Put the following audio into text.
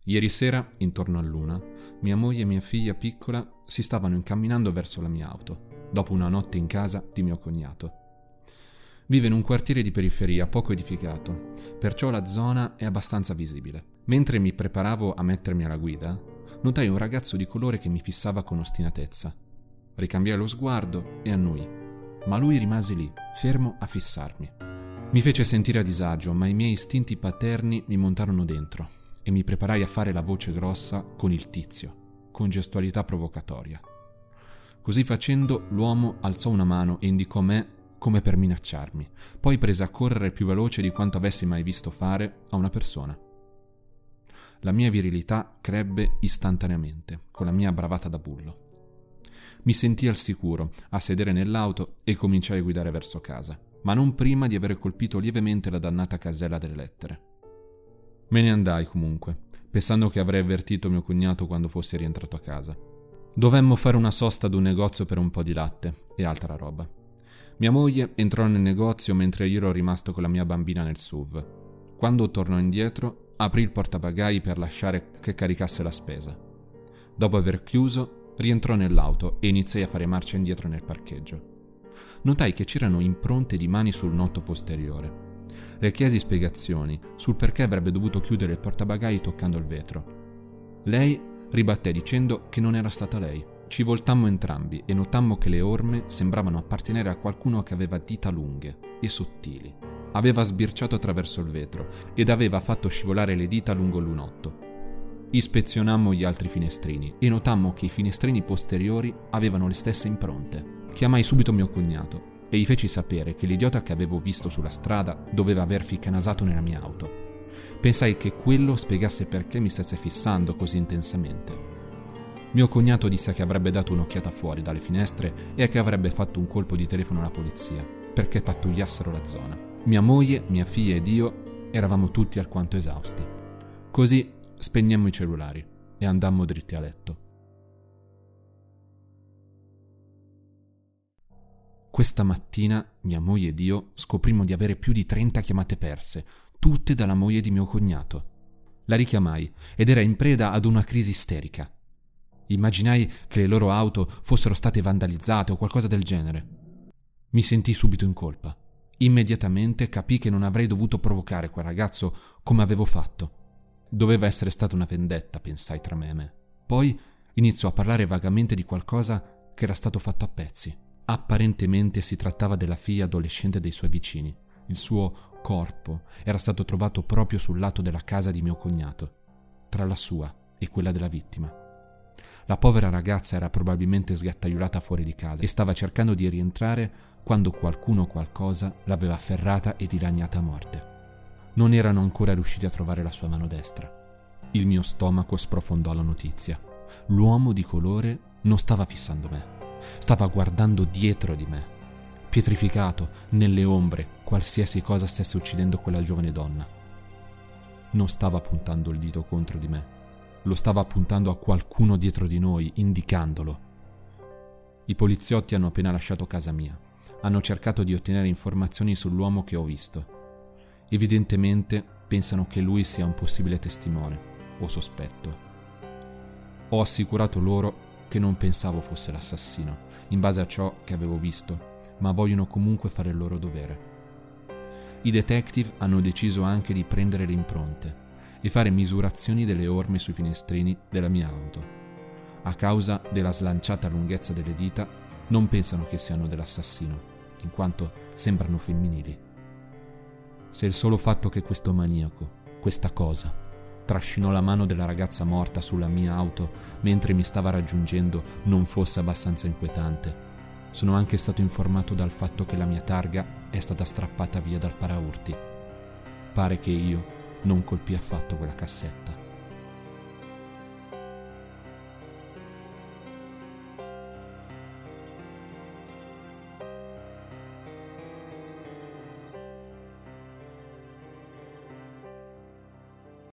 Ieri sera, intorno all'1, mia moglie e mia figlia piccola si stavano incamminando verso la mia auto, dopo una notte in casa di mio cognato. Vive in un quartiere di periferia poco edificato, perciò la zona è abbastanza visibile. Mentre mi preparavo a mettermi alla guida, notai un ragazzo di colore che mi fissava con ostinatezza. Ricambiai lo sguardo e annui, ma lui rimase lì, fermo a fissarmi. Mi fece sentire a disagio, ma i miei istinti paterni mi montarono dentro e mi preparai a fare la voce grossa con il tizio, con gestualità provocatoria. Così facendo, l'uomo alzò una mano e indicò me come per minacciarmi, poi prese a correre più veloce di quanto avessi mai visto fare a una persona. La mia virilità crebbe istantaneamente, con la mia bravata da bullo. Mi sentii al sicuro, a sedere nell'auto e cominciai a guidare verso casa, ma non prima di aver colpito lievemente la dannata casella delle lettere. Me ne andai comunque, pensando che avrei avvertito mio cognato quando fossi rientrato a casa. Dovemmo fare una sosta ad un negozio per un po' di latte e altra roba. Mia moglie entrò nel negozio mentre io ero rimasto con la mia bambina nel SUV. Quando tornò indietro, aprì il portabagagli per lasciare che caricasse la spesa. Dopo aver chiuso, rientrò nell'auto e iniziai a fare marcia indietro nel parcheggio. Notai che c'erano impronte di mani sul notto posteriore. Le chiesi spiegazioni sul perché avrebbe dovuto chiudere il portabagagli toccando il vetro. Lei ribatté dicendo che non era stata lei. Ci voltammo entrambi e notammo che le orme sembravano appartenere a qualcuno che aveva dita lunghe e sottili. Aveva sbirciato attraverso il vetro ed aveva fatto scivolare le dita lungo il lunotto. Ispezionammo gli altri finestrini e notammo che i finestrini posteriori avevano le stesse impronte. Chiamai subito mio cognato e gli feci sapere che l'idiota che avevo visto sulla strada doveva aver ficcanasato nella mia auto. Pensai che quello spiegasse perché mi stesse fissando così intensamente. Mio cognato disse che avrebbe dato un'occhiata fuori dalle finestre e che avrebbe fatto un colpo di telefono alla polizia perché pattugliassero la zona. Mia moglie, mia figlia ed io eravamo tutti alquanto esausti. Così spegnemmo i cellulari e andammo dritti a letto. Questa mattina mia moglie ed io scoprimmo di avere più di 30 chiamate perse, tutte dalla moglie di mio cognato. La richiamai ed era in preda ad una crisi isterica. Immaginai che le loro auto fossero state vandalizzate o qualcosa del genere. Mi sentii subito in colpa. Immediatamente capii che non avrei dovuto provocare quel ragazzo come avevo fatto. Doveva essere stata una vendetta, pensai tra me e me. Poi iniziò a parlare vagamente di qualcosa che era stato fatto a pezzi. Apparentemente si trattava della figlia adolescente dei suoi vicini. Il suo corpo era stato trovato proprio sul lato della casa di mio cognato, tra la sua e quella della vittima. La povera ragazza era probabilmente sgattaiolata fuori di casa e stava cercando di rientrare quando qualcuno o qualcosa l'aveva afferrata e dilaniata a morte. Non erano ancora riusciti a trovare la sua mano destra. Il mio stomaco sprofondò la notizia. L'uomo di colore non stava fissando me, stava guardando dietro di me, pietrificato nelle ombre, qualsiasi cosa stesse uccidendo quella giovane donna. Non stava puntando il dito contro di me, lo stava puntando a qualcuno dietro di noi, indicandolo. I poliziotti hanno appena lasciato casa mia. Hanno cercato di ottenere informazioni sull'uomo che ho visto. Evidentemente pensano che lui sia un possibile testimone o sospetto. Ho assicurato loro che non pensavo fosse l'assassino, in base a ciò che avevo visto, ma vogliono comunque fare il loro dovere. I detective hanno deciso anche di prendere le impronte e fare misurazioni delle orme sui finestrini della mia auto. A causa della slanciata lunghezza delle dita, non pensano che siano dell'assassino, in quanto sembrano femminili. Se il solo fatto che questo maniaco, questa cosa, trascinò la mano della ragazza morta sulla mia auto mentre mi stava raggiungendo non fosse abbastanza inquietante, sono anche stato informato dal fatto che la mia targa è stata strappata via dal paraurti. Pare che io non colpii affatto quella cassetta.